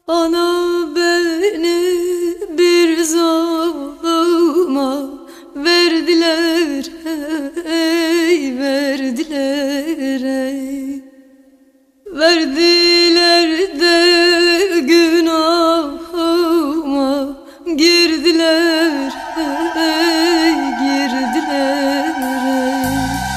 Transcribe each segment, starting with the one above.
Ana beni bir zalıma verdiler, ey verdiler, ey verdiler de günahıma girdiler, ey girdiler, ey.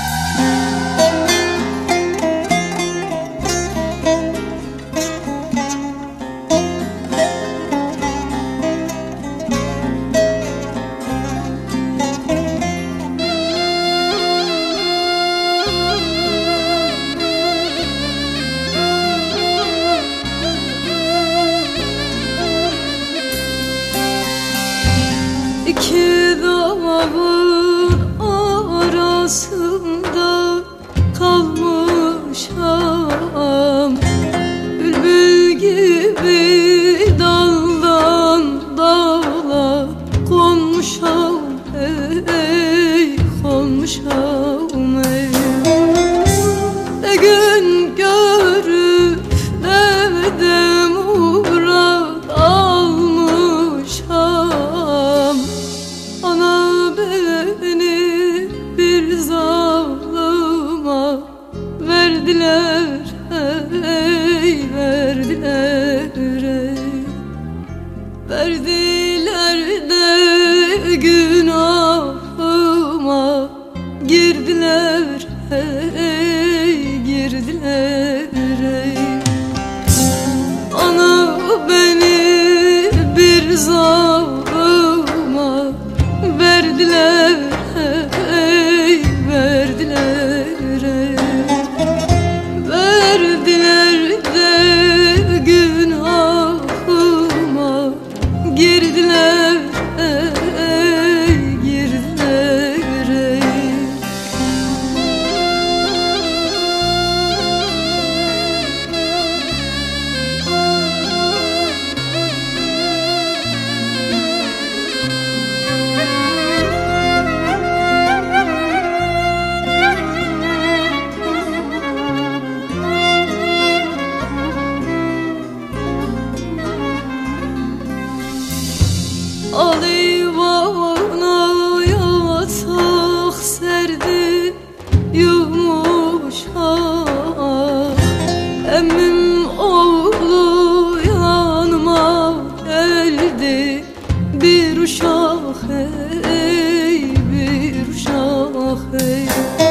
İki dağın arasında kalmışam, bülbül gibi daldan dala konmuşam, ey konmuşam, ey. Ne gün görüp ne de murad almışam. Ana beni bir zalıma verdiler, ey verdiler, ey verdiler de günahıma girdiler, ey girdiler, ey. Ana beni bir zalıma verdiler, ey verdiler, ey verdiler de günahıma girdiler, ey girdiler, ey. Aleyvana yatak serdi yumuşak, emmim oğlu yanıma geldi, bir uşak, ey bir uşak, ey.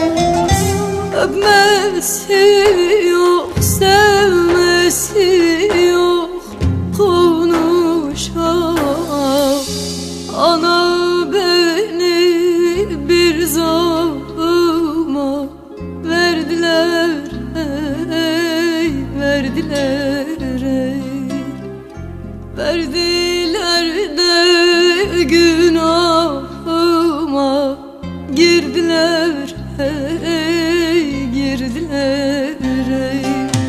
Öpmesi yok, sevmesi yok, konuşak. Ana beni bir zalıma verdiler, ey verdiler, ey verdiler de günahıma girdiler, ey girdiler, ey.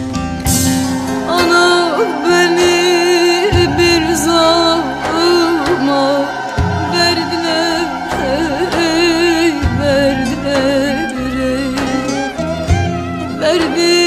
Ana beni bir zalıma verdiler, ey verdiler, ey verdiler.